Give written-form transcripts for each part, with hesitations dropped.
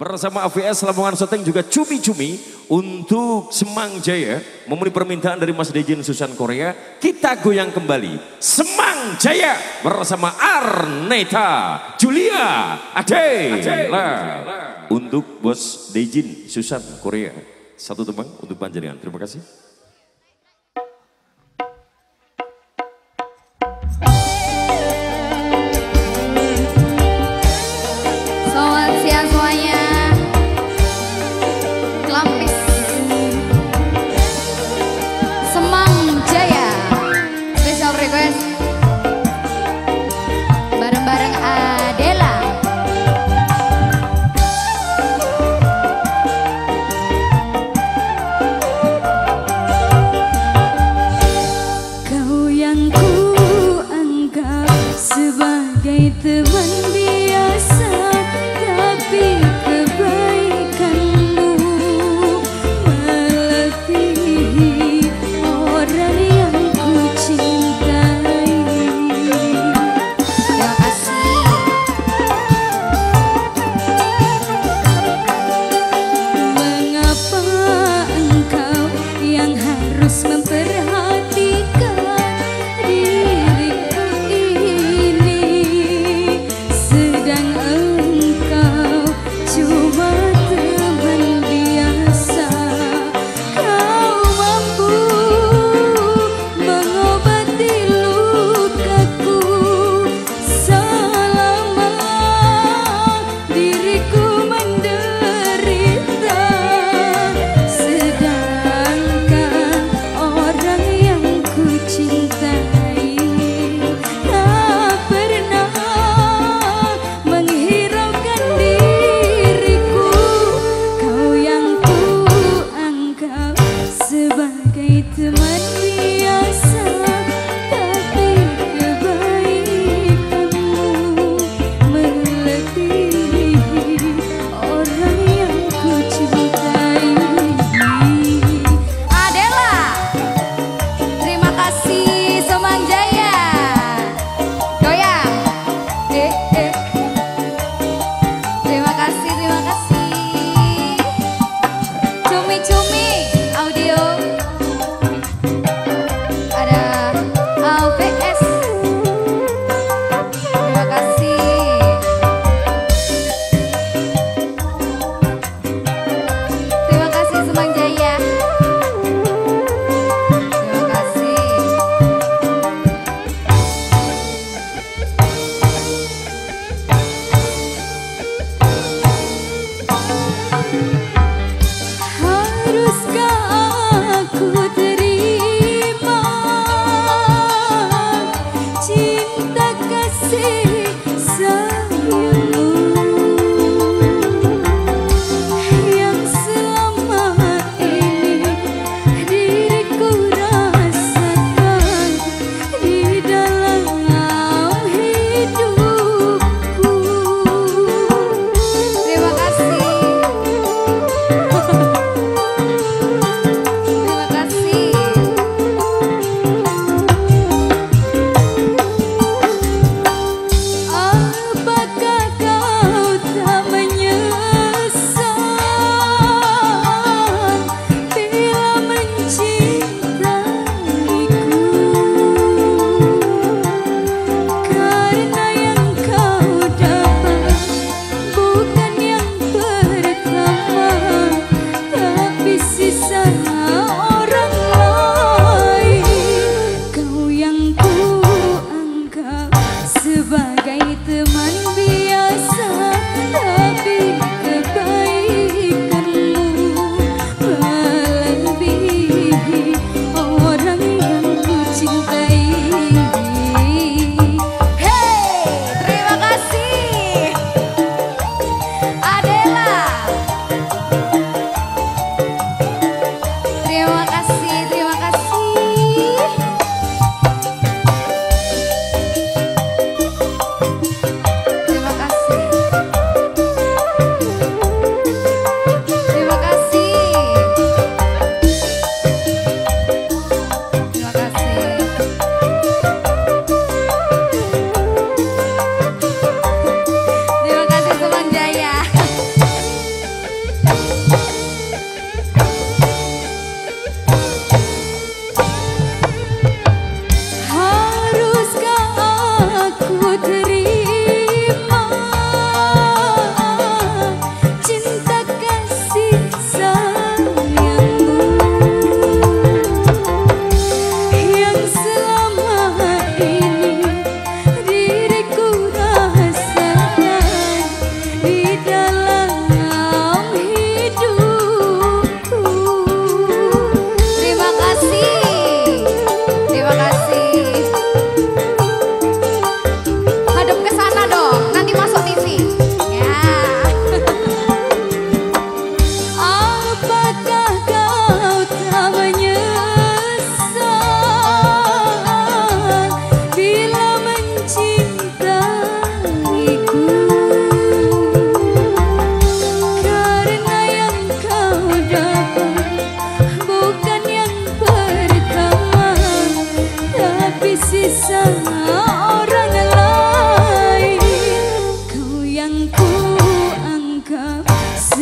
Bersama AVS Lamongan Soteng juga cumi-cumi untuk Semang Jaya memenuhi permintaan dari Mas Dejin Susan Korea. Kita goyang kembali Semang Jaya bersama Arneta Julia Adela untuk Bos Dejin Susan Korea. Satu tembang untuk panjenengan. Terima kasih. Selamat siang semuanya. Klampis Semang Jaya special request bareng-bareng Adela.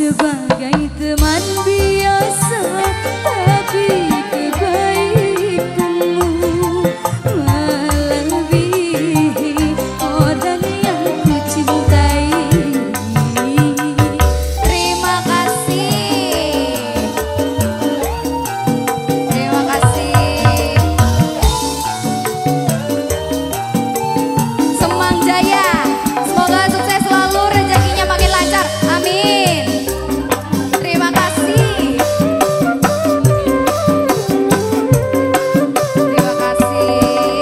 sebagai teman biasa, tapi kebaikanmu melebihi orang yang ku cintai. Terima kasih. Terima kasih. Semang Jaya, semoga sukses selalu, rezekinya makin lancar. Amin. Terima kasih. Terima kasih.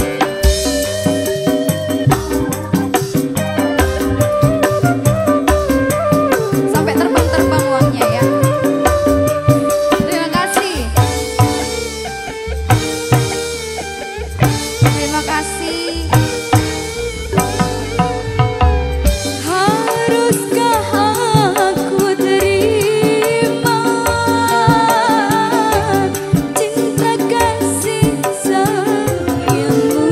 Sampai terbang-terbang uangnya ya. Terima kasih. Terima kasih. Haruskah aku terima cinta kasih sayangmu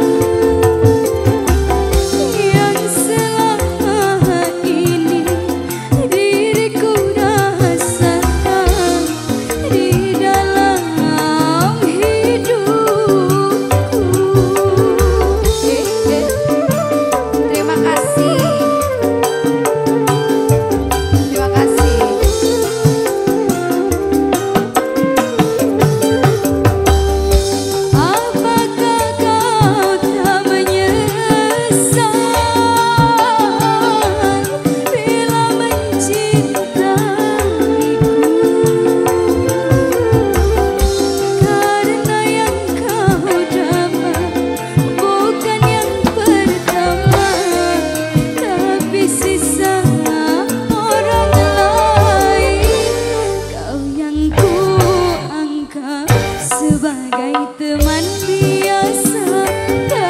yang selama ini diriku rasakan di dalam hidupku. Terima kasih. Terima kasih. Apakah kau tak menyesal bila mencintaiku? Karena yang kau dapat bukan yang pertama, tapi sisa orang lain. Kau yang ku anggap sebagai teman biasa,